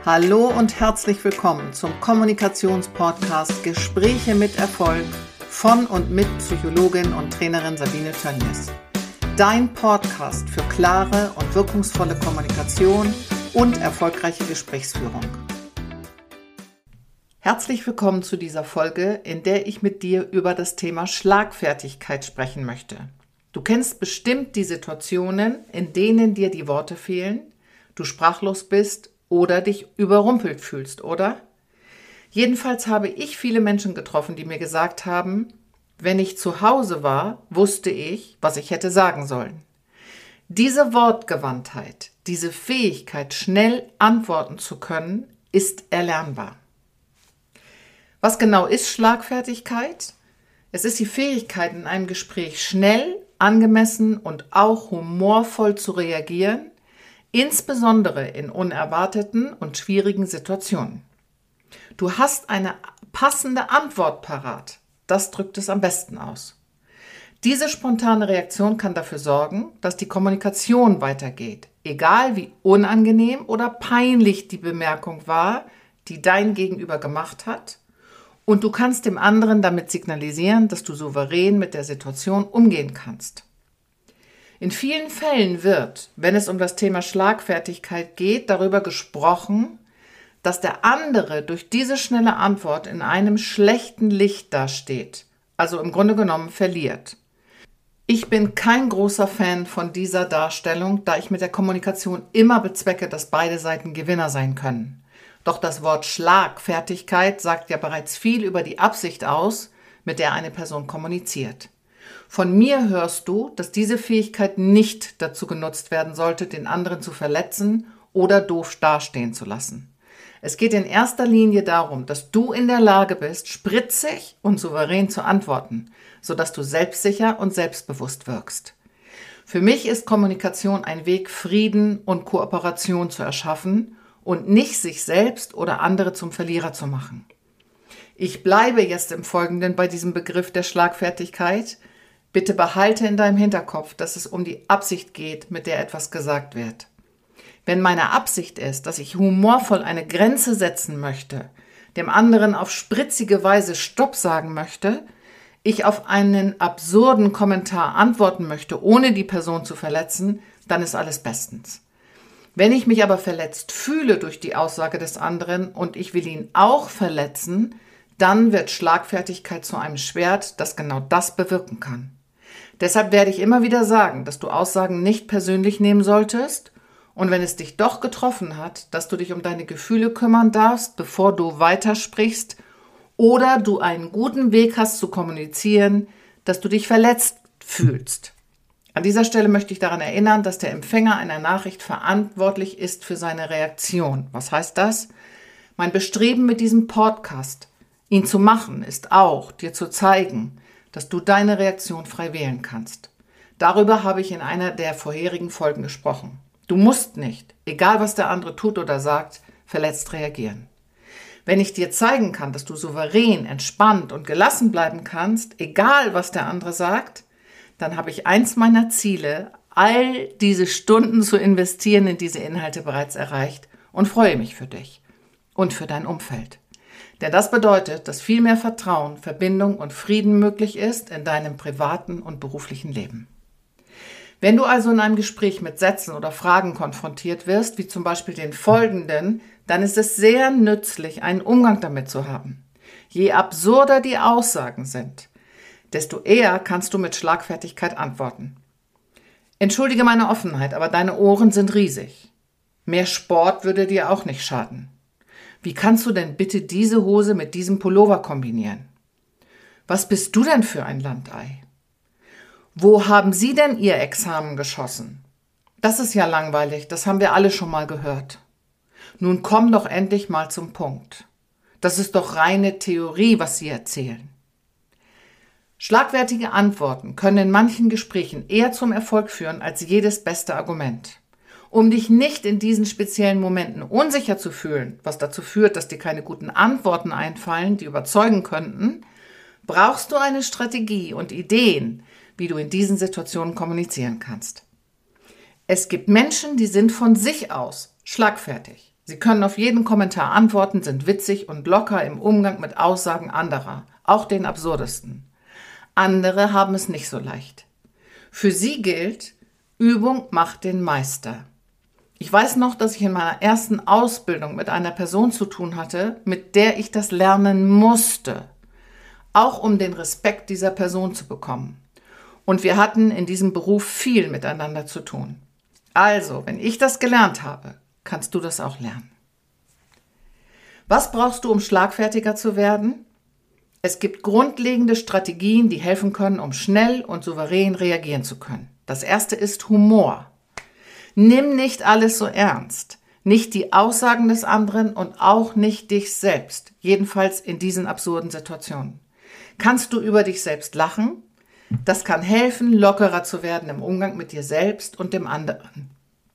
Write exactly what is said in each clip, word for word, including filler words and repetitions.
Hallo und herzlich willkommen zum Kommunikationspodcast Gespräche mit Erfolg von und mit Psychologin und Trainerin Sabine Tönjes. Dein Podcast für klare und wirkungsvolle Kommunikation und erfolgreiche Gesprächsführung. Herzlich willkommen zu dieser Folge, in der ich mit dir über das Thema Schlagfertigkeit sprechen möchte. Du kennst bestimmt die Situationen, in denen dir die Worte fehlen, du sprachlos bist oder dich überrumpelt fühlst, oder? Jedenfalls habe ich viele Menschen getroffen, die mir gesagt haben, wenn ich zu Hause war, wusste ich, was ich hätte sagen sollen. Diese Wortgewandtheit, diese Fähigkeit, schnell antworten zu können, ist erlernbar. Was genau ist Schlagfertigkeit? Es ist die Fähigkeit, in einem Gespräch schnell, angemessen und auch humorvoll zu reagieren, insbesondere in unerwarteten und schwierigen Situationen. Du hast eine passende Antwort parat. Das drückt es am besten aus. Diese spontane Reaktion kann dafür sorgen, dass die Kommunikation weitergeht, egal wie unangenehm oder peinlich die Bemerkung war, die dein Gegenüber gemacht hat, und du kannst dem anderen damit signalisieren, dass du souverän mit der Situation umgehen kannst. In vielen Fällen wird, wenn es um das Thema Schlagfertigkeit geht, darüber gesprochen, dass der andere durch diese schnelle Antwort in einem schlechten Licht dasteht, also im Grunde genommen verliert. Ich bin kein großer Fan von dieser Darstellung, da ich mit der Kommunikation immer bezwecke, dass beide Seiten Gewinner sein können. Doch das Wort Schlagfertigkeit sagt ja bereits viel über die Absicht aus, mit der eine Person kommuniziert. Von mir hörst du, dass diese Fähigkeit nicht dazu genutzt werden sollte, den anderen zu verletzen oder doof dastehen zu lassen. Es geht in erster Linie darum, dass du in der Lage bist, spritzig und souverän zu antworten, sodass du selbstsicher und selbstbewusst wirkst. Für mich ist Kommunikation ein Weg, Frieden und Kooperation zu erschaffen und nicht sich selbst oder andere zum Verlierer zu machen. Ich bleibe jetzt im Folgenden bei diesem Begriff der Schlagfertigkeit. Bitte behalte in deinem Hinterkopf, dass es um die Absicht geht, mit der etwas gesagt wird. Wenn meine Absicht ist, dass ich humorvoll eine Grenze setzen möchte, dem anderen auf spritzige Weise Stopp sagen möchte, ich auf einen absurden Kommentar antworten möchte, ohne die Person zu verletzen, dann ist alles bestens. Wenn ich mich aber verletzt fühle durch die Aussage des anderen und ich will ihn auch verletzen, dann wird Schlagfertigkeit zu einem Schwert, das genau das bewirken kann. Deshalb werde ich immer wieder sagen, dass du Aussagen nicht persönlich nehmen solltest und wenn es dich doch getroffen hat, dass du dich um deine Gefühle kümmern darfst, bevor du weitersprichst oder du einen guten Weg hast zu kommunizieren, dass du dich verletzt fühlst. An dieser Stelle möchte ich daran erinnern, dass der Empfänger einer Nachricht verantwortlich ist für seine Reaktion. Was heißt das? Mein Bestreben mit diesem Podcast, ihn zu machen, ist auch, dir zu zeigen, dass du deine Reaktion frei wählen kannst. Darüber habe ich in einer der vorherigen Folgen gesprochen. Du musst nicht, egal was der andere tut oder sagt, verletzt reagieren. Wenn ich dir zeigen kann, dass du souverän, entspannt und gelassen bleiben kannst, egal was der andere sagt, dann habe ich eins meiner Ziele, all diese Stunden zu investieren in diese Inhalte bereits erreicht und freue mich für dich und für dein Umfeld. Denn das bedeutet, dass viel mehr Vertrauen, Verbindung und Frieden möglich ist in deinem privaten und beruflichen Leben. Wenn du also in einem Gespräch mit Sätzen oder Fragen konfrontiert wirst, wie zum Beispiel den folgenden, dann ist es sehr nützlich, einen Umgang damit zu haben. Je absurder die Aussagen sind, desto eher kannst du mit Schlagfertigkeit antworten. Entschuldige meine Offenheit, aber deine Ohren sind riesig. Mehr Sport würde dir auch nicht schaden. Wie kannst du denn bitte diese Hose mit diesem Pullover kombinieren? Was bist du denn für ein Landei? Wo haben Sie denn Ihr Examen geschossen? Das ist ja langweilig, das haben wir alle schon mal gehört. Nun komm doch endlich mal zum Punkt. Das ist doch reine Theorie, was Sie erzählen. Schlagfertige Antworten können in manchen Gesprächen eher zum Erfolg führen als jedes beste Argument. Um dich nicht in diesen speziellen Momenten unsicher zu fühlen, was dazu führt, dass dir keine guten Antworten einfallen, die überzeugen könnten, brauchst du eine Strategie und Ideen, wie du in diesen Situationen kommunizieren kannst. Es gibt Menschen, die sind von sich aus schlagfertig. Sie können auf jeden Kommentar antworten, sind witzig und locker im Umgang mit Aussagen anderer, auch den absurdesten. Andere haben es nicht so leicht. Für sie gilt, Übung macht den Meister. Ich weiß noch, dass ich in meiner ersten Ausbildung mit einer Person zu tun hatte, mit der ich das lernen musste, auch um den Respekt dieser Person zu bekommen. Und wir hatten in diesem Beruf viel miteinander zu tun. Also, wenn ich das gelernt habe, kannst du das auch lernen. Was brauchst du, um schlagfertiger zu werden? Es gibt grundlegende Strategien, die helfen können, um schnell und souverän reagieren zu können. Das erste ist Humor. Nimm nicht alles so ernst. Nicht die Aussagen des anderen und auch nicht dich selbst. Jedenfalls in diesen absurden Situationen. Kannst du über dich selbst lachen? Das kann helfen, lockerer zu werden im Umgang mit dir selbst und dem anderen.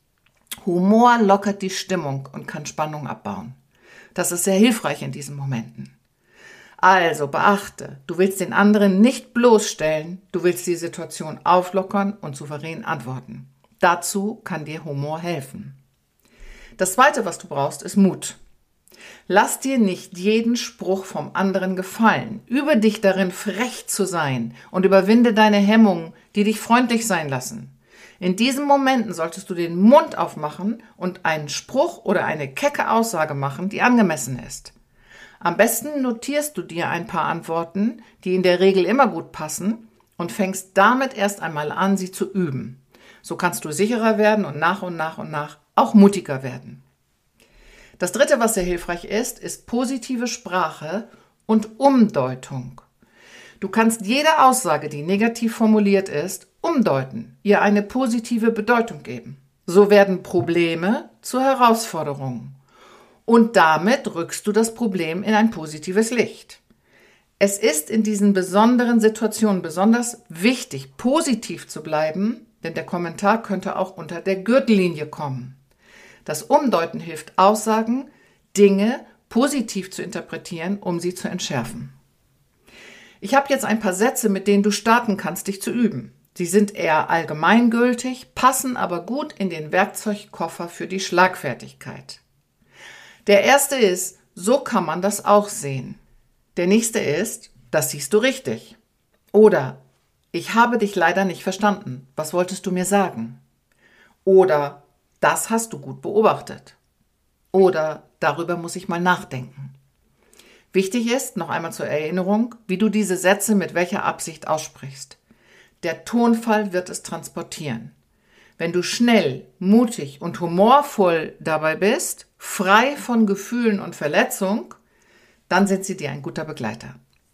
Humor lockert die Stimmung und kann Spannung abbauen. Das ist sehr hilfreich in diesen Momenten. Also beachte, du willst den anderen nicht bloßstellen, du willst die Situation auflockern und souverän antworten. Dazu kann dir Humor helfen. Das Zweite, was du brauchst, ist Mut. Lass dir nicht jeden Spruch vom anderen gefallen. Übe dich darin, frech zu sein und überwinde deine Hemmungen, die dich freundlich sein lassen. In diesen Momenten solltest du den Mund aufmachen und einen Spruch oder eine kecke Aussage machen, die angemessen ist. Am besten notierst du dir ein paar Antworten, die in der Regel immer gut passen, und fängst damit erst einmal an, sie zu üben. So kannst du sicherer werden und nach und nach und nach auch mutiger werden. Das Dritte, was sehr hilfreich ist, ist positive Sprache und Umdeutung. Du kannst jede Aussage, die negativ formuliert ist, umdeuten, ihr eine positive Bedeutung geben. So werden Probleme zu Herausforderungen. Und damit rückst du das Problem in ein positives Licht. Es ist in diesen besonderen Situationen besonders wichtig, positiv zu bleiben, denn der Kommentar könnte auch unter der Gürtellinie kommen. Das Umdeuten hilft, Aussagen, Dinge positiv zu interpretieren, um sie zu entschärfen. Ich habe jetzt ein paar Sätze, mit denen du starten kannst, dich zu üben. Sie sind eher allgemeingültig, passen aber gut in den Werkzeugkoffer für die Schlagfertigkeit. Der erste ist, so kann man das auch sehen. Der nächste ist, das siehst du richtig. Oder, ich habe dich leider nicht verstanden. Was wolltest du mir sagen? Oder, das hast du gut beobachtet. Oder, darüber muss ich mal nachdenken. Wichtig ist, noch einmal zur Erinnerung, wie du diese Sätze mit welcher Absicht aussprichst. Der Tonfall wird es transportieren. Wenn du schnell, mutig und humorvoll dabei bist, frei von Gefühlen und Verletzung, dann sind sie dir ein guter Begleiter.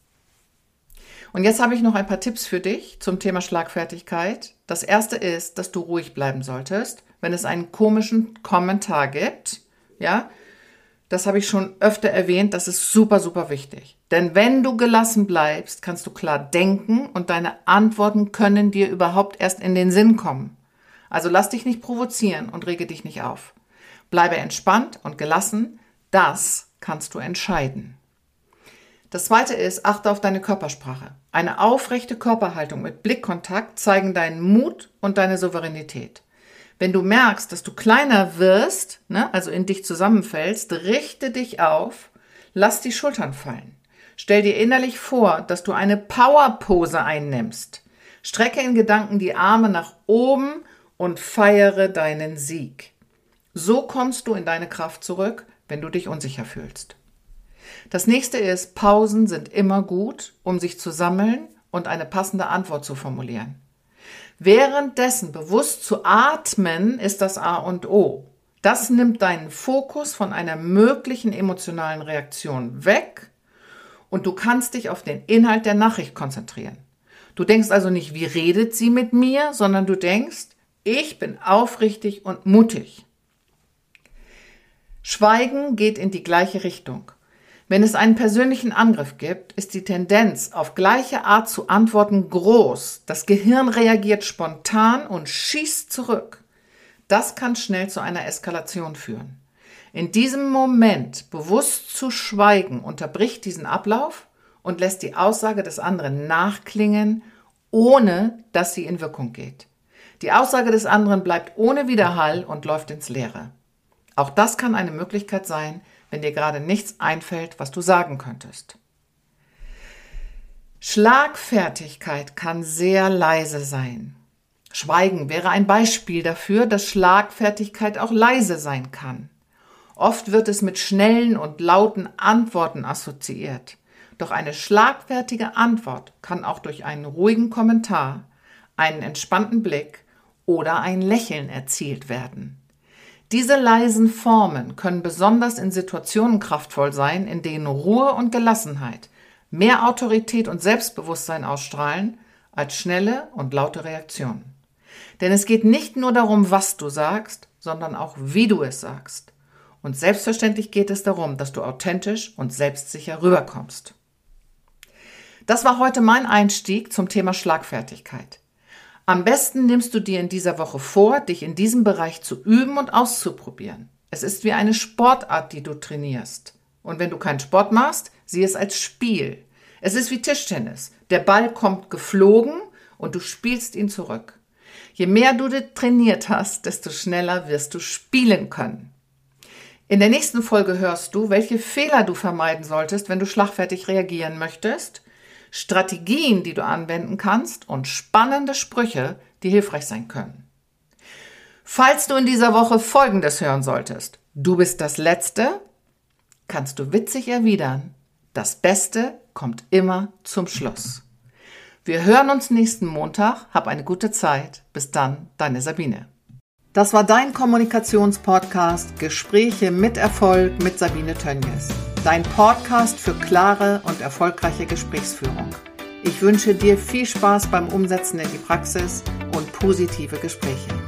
Und jetzt habe ich noch ein paar Tipps für dich zum Thema Schlagfertigkeit. Das erste ist, dass du ruhig bleiben solltest, wenn es einen komischen Kommentar gibt. Ja, das habe ich schon öfter erwähnt, das ist super, super wichtig. Denn wenn du gelassen bleibst, kannst du klar denken und deine Antworten können dir überhaupt erst in den Sinn kommen. Also lass dich nicht provozieren und rege dich nicht auf. Bleibe entspannt und gelassen, das kannst du entscheiden. Das zweite ist, achte auf deine Körpersprache. Eine aufrechte Körperhaltung mit Blickkontakt zeigen deinen Mut und deine Souveränität. Wenn du merkst, dass du kleiner wirst, ne, also in dich zusammenfällst, richte dich auf, lass die Schultern fallen. Stell dir innerlich vor, dass du eine Powerpose einnimmst. Strecke in Gedanken die Arme nach oben und feiere deinen Sieg. So kommst du in deine Kraft zurück, wenn du dich unsicher fühlst. Das nächste ist, Pausen sind immer gut, um sich zu sammeln und eine passende Antwort zu formulieren. Währenddessen bewusst zu atmen ist das A und O. Das nimmt deinen Fokus von einer möglichen emotionalen Reaktion weg und du kannst dich auf den Inhalt der Nachricht konzentrieren. Du denkst also nicht, wie redet sie mit mir, sondern du denkst, ich bin aufrichtig und mutig. Schweigen geht in die gleiche Richtung. Wenn es einen persönlichen Angriff gibt, ist die Tendenz, auf gleiche Art zu antworten, groß. Das Gehirn reagiert spontan und schießt zurück. Das kann schnell zu einer Eskalation führen. In diesem Moment bewusst zu schweigen unterbricht diesen Ablauf und lässt die Aussage des anderen nachklingen, ohne dass sie in Wirkung geht. Die Aussage des anderen bleibt ohne Widerhall und läuft ins Leere. Auch das kann eine Möglichkeit sein, wenn dir gerade nichts einfällt, was du sagen könntest. Schlagfertigkeit kann sehr leise sein. Schweigen wäre ein Beispiel dafür, dass Schlagfertigkeit auch leise sein kann. Oft wird es mit schnellen und lauten Antworten assoziiert. Doch eine schlagfertige Antwort kann auch durch einen ruhigen Kommentar, einen entspannten Blick oder ein Lächeln erzielt werden. Diese leisen Formen können besonders in Situationen kraftvoll sein, in denen Ruhe und Gelassenheit mehr Autorität und Selbstbewusstsein ausstrahlen als schnelle und laute Reaktionen. Denn es geht nicht nur darum, was du sagst, sondern auch, wie du es sagst. Und selbstverständlich geht es darum, dass du authentisch und selbstsicher rüberkommst. Das war heute mein Einstieg zum Thema Schlagfertigkeit. Am besten nimmst du dir in dieser Woche vor, dich in diesem Bereich zu üben und auszuprobieren. Es ist wie eine Sportart, die du trainierst. Und wenn du keinen Sport machst, sieh es als Spiel. Es ist wie Tischtennis. Der Ball kommt geflogen und du spielst ihn zurück. Je mehr du trainiert hast, desto schneller wirst du spielen können. In der nächsten Folge hörst du, welche Fehler du vermeiden solltest, wenn du schlagfertig reagieren möchtest, Strategien, die du anwenden kannst und spannende Sprüche, die hilfreich sein können. Falls du in dieser Woche Folgendes hören solltest: Du bist das Letzte, kannst du witzig erwidern: Das Beste kommt immer zum Schluss. Wir hören uns nächsten Montag. Hab eine gute Zeit. Bis dann, deine Sabine. Das war dein Kommunikationspodcast Gespräche mit Erfolg mit Sabine Tönjes. Dein Podcast für klare und erfolgreiche Gesprächsführung. Ich wünsche dir viel Spaß beim Umsetzen in die Praxis und positive Gespräche.